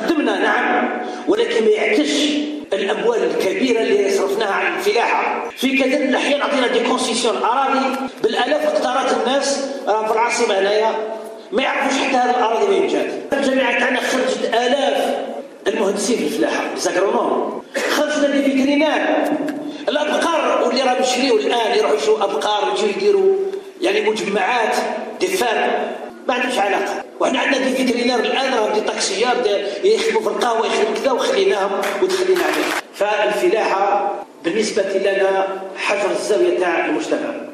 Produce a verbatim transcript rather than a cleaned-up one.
خدمنا نعم، ولكن ما يعكسش الاموال الكبيره اللي صرفناها على الفلاحه. في كثير من الاحيان عطينا دي كونسيسيون اراضي بالالاف هكتارات، الناس راه في العاصمه هنايا ما يعرفوش حتى هذه الاراضي وين جات. الجامعه تاعنا خرجت الاف المهندسين في الفلاحه، ليزاغرونوم، خرجنا لي فيترينار، الابقار واللي راهم يشريوا الان يروحوا يشروا ابقار ويجوا يديروا يعني مجمعات دفان، ما عندهمش علاقه. وحنا عندنا دي فيترينار الان راهم دي طاكسيات يخدموا في القهوه يخدموا كذا وخليناهم ودخلينا عليهم. فالفلاحه بالنسبه لنا حجر الزاويه تاع المجتمع.